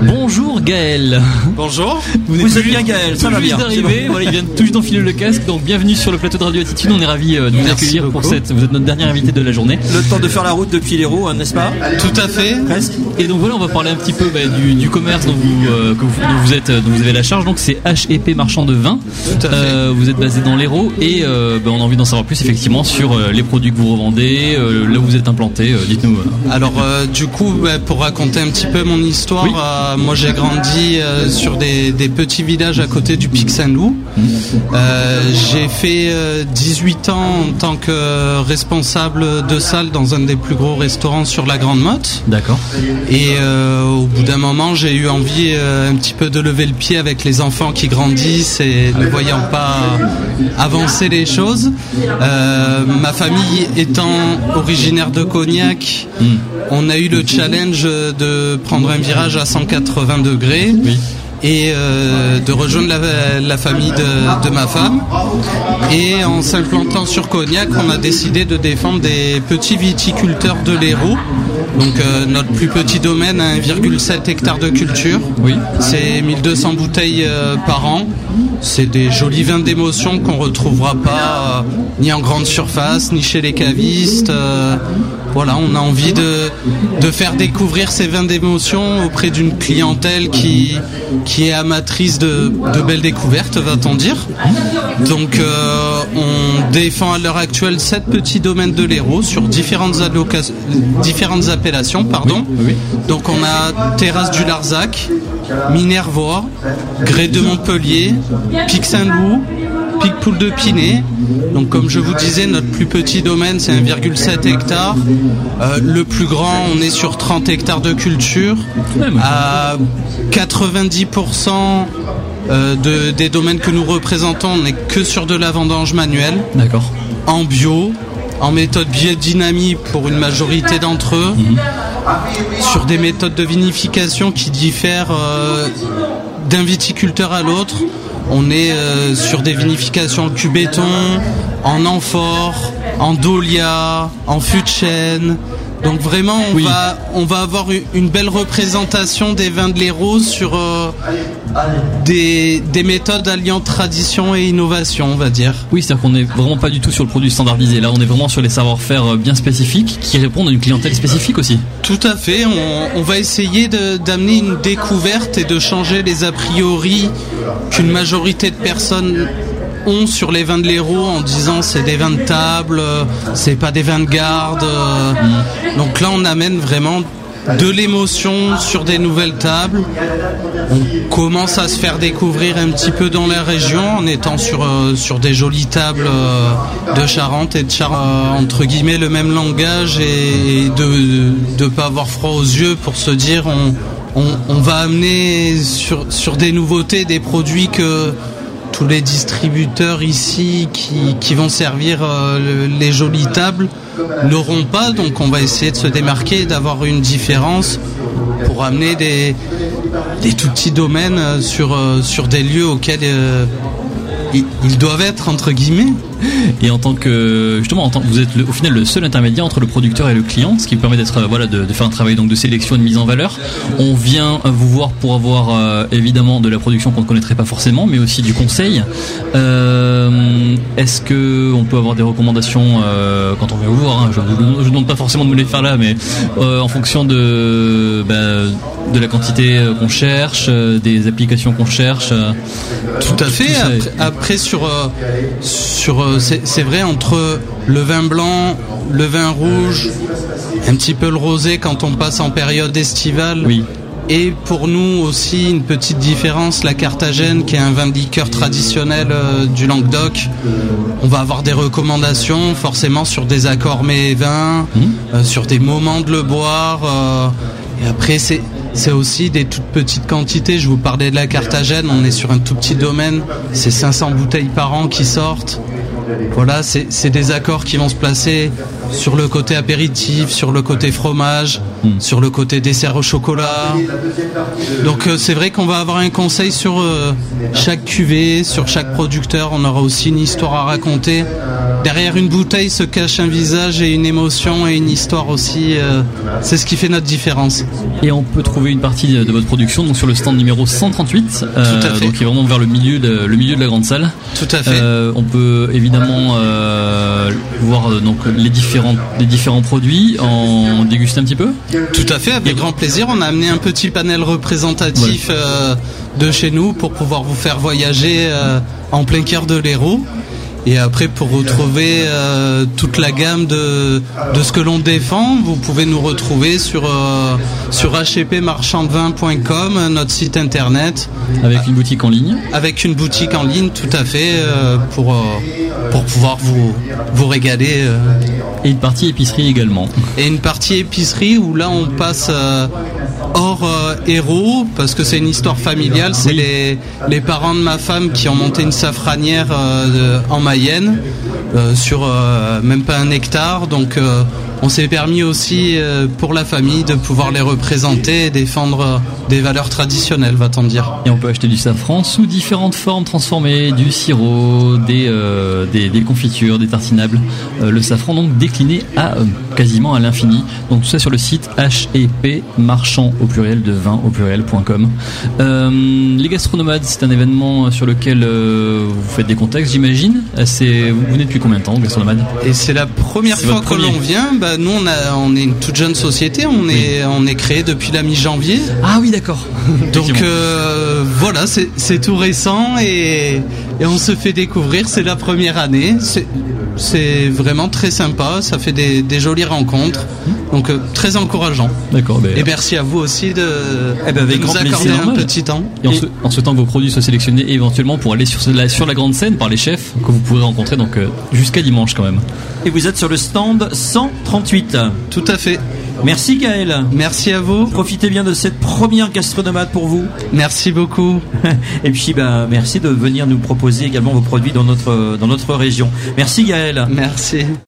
Bonjour Gaël. Bonjour. Vous êtes bien Gaël, ça va bien. D'arriver, voilà, il vient tout juste d'enfiler le casque, donc bienvenue sur le plateau de Radio Attitude. On est ravis de vous accueillir beaucoup. pour cette. Vous êtes notre dernier invité de la journée. Le temps de faire la route depuis l'Hérault, n'est-ce pas? Tout à fait. Presque. Et donc voilà, on va parler un petit peu du commerce dont vous avez la charge. Donc c'est HEP Marchand de Vin. Tout à fait. Vous êtes basé dans l'Hérault et on a envie d'en savoir plus effectivement sur les produits que vous revendez, là où vous êtes implanté. Dites-nous. Alors du coup, pour raconter un petit peu mon histoire, Oui. moi j'ai grandi sur des petits villages à côté du Pic Saint-Loup. J'ai fait 18 ans en tant que responsable de salle dans un des plus gros restaurants sur la Grande Motte. D'accord. Et au bout d'un moment, j'ai eu envie un petit peu de lever le pied avec les enfants qui grandissent et ne voyant pas avancer les choses. Ma famille étant originaire de Cognac, on a eu le challenge de prendre un virage à 180 degrés. Oui. Et de rejoindre la famille de ma femme. Et en s'implantant sur Cognac, on a décidé de défendre des petits viticulteurs de l'Hérault. Donc notre plus petit domaine a 1,7 hectare de culture. Oui. C'est 1200 bouteilles par an. C'est des jolis vins d'émotion qu'on retrouvera pas ni en grande surface, ni chez les cavistes. Voilà, on a envie de faire découvrir ces vins d'émotion auprès d'une clientèle qui est amatrice de belles découvertes, va-t-on dire. Donc on défend à l'heure actuelle 7 petits domaines de l'Hérault sur différentes appellations. Pardon. Oui. Donc on a Terrasse du Larzac, Minervois, Grès de Montpellier, Pic Saint-Loup, Pic Poule de Pinet. Donc comme je vous disais, notre plus petit domaine c'est 1,7 hectare. Le plus grand, on est sur 30 hectares de culture. À 90% des domaines que nous représentons, on n'est que sur de la vendange manuelle. D'accord. En bio, en méthode biodynamie pour une majorité d'entre eux, sur des méthodes de vinification qui diffèrent d'un viticulteur à l'autre. On est sur des vinifications en cubéton, en amphore, en dahlia, en fût de chêne. Donc vraiment, on va avoir une belle représentation des vins de l'Hérault sur des méthodes alliant tradition et innovation, on va dire. Oui, c'est-à-dire qu'on n'est vraiment pas du tout sur le produit standardisé. Là, on est vraiment sur les savoir-faire bien spécifiques qui répondent à une clientèle spécifique aussi. Tout à fait. On va essayer d'amener une découverte et de changer les a priori qu'une majorité de personnes ont sur les vins de l'Hérault en disant c'est des vins de table, c'est pas des vins de garde. Donc là, on amène vraiment de l'émotion sur des nouvelles tables. On commence à se faire découvrir un petit peu dans la région en étant sur des jolies tables de Charente et de entre guillemets le même langage et de pas avoir froid aux yeux pour se dire on va amener sur des nouveautés, des produits que tous les distributeurs ici qui vont servir les jolies tables n'auront pas, donc on va essayer de se démarquer et d'avoir une différence pour amener des tout petits domaines sur des lieux auxquels ils doivent être, entre guillemets. Et en tant que vous êtes au final le seul intermédiaire entre le producteur et le client, ce qui permet d'être de faire un travail donc de sélection et de mise en valeur. On vient vous voir pour avoir évidemment de la production qu'on ne connaîtrait pas forcément, mais aussi du conseil. Est-ce que on peut avoir des recommandations quand on vient vous voir, je vous demande pas forcément de me les faire là, mais en fonction de la quantité qu'on cherche, des applications qu'on cherche. Tout à fait. Après c'est vrai, entre le vin blanc, le vin rouge, un petit peu le rosé quand on passe en période estivale. Oui. Et pour nous aussi une petite différence, la Carthagène qui est un vin de liqueur traditionnel du Languedoc. On va avoir des recommandations forcément sur des accords mets et vins, sur des moments de le boire. Et après c'est aussi des toutes petites quantités. Je vous parlais de la Carthagène, on est sur un tout petit domaine, c'est 500 bouteilles par an qui sortent. Voilà, c'est des accords qui vont se placer sur le côté apéritif, sur le côté fromage, sur le côté dessert au chocolat. Donc c'est vrai qu'on va avoir un conseil sur chaque cuvée, sur chaque producteur. On aura aussi une histoire à raconter derrière une bouteille se cache un visage et une émotion et une histoire aussi. C'est ce qui fait notre différence. Et on peut trouver une partie de votre production donc sur le stand numéro 138, donc qui est vraiment vers le milieu de la grande salle. Tout à fait. On peut évidemment voir donc les différents produits, en déguster un petit peu. Tout à fait, avec grand plaisir. On a amené un petit panel représentatif de chez nous pour pouvoir vous faire voyager en plein cœur de l'Hérault. Et après, pour retrouver toute la gamme de ce que l'on défend, vous pouvez nous retrouver sur hpmarchandvin.com, notre site internet. Avec une boutique en ligne. Avec une boutique en ligne, tout à fait, pour pouvoir vous régaler. Et une partie épicerie également. Et une partie épicerie où là on passe hors Hérault, parce que c'est une histoire familiale. C'est les parents de ma femme qui ont monté une safranière en Mayenne, sur même pas 1 hectare. Donc on s'est permis aussi pour la famille de pouvoir les représenter et défendre des valeurs traditionnelles, va-t-on dire. Et on peut acheter du safran sous différentes formes transformées, du sirop, des confitures, des tartinables. Le safran donc décliné à quasiment à l'infini. Donc tout ça sur le site HEP-marchand au pluriel de vin au pluriel.com. Les Gastronomades, c'est un événement sur lequel vous faites des contacts, j'imagine. Vous venez depuis combien de temps, Gastronomades ? Et c'est la première fois que l'on vient. Nous on est une toute jeune société, on est créé depuis la mi-janvier. Ah oui, d'accord. Donc voilà, c'est tout récent et on se fait découvrir. C'est la première année. C'est vraiment très sympa. Ça fait des jolies rencontres. Donc très encourageant. D'accord. Et merci à vous aussi de avec nous accorder un petit temps. Et en souhaitant que vos produits soient sélectionnés éventuellement pour aller sur la grande scène par les chefs que vous pourrez rencontrer donc jusqu'à dimanche quand même. Et vous êtes sur le stand 138. Tout à fait. Merci Gaël. Merci à vous. Profitez bien de cette première Gastronomade pour vous. Merci beaucoup. Et puis merci de venir nous proposer également vos produits dans notre région. Merci Gaël. Merci.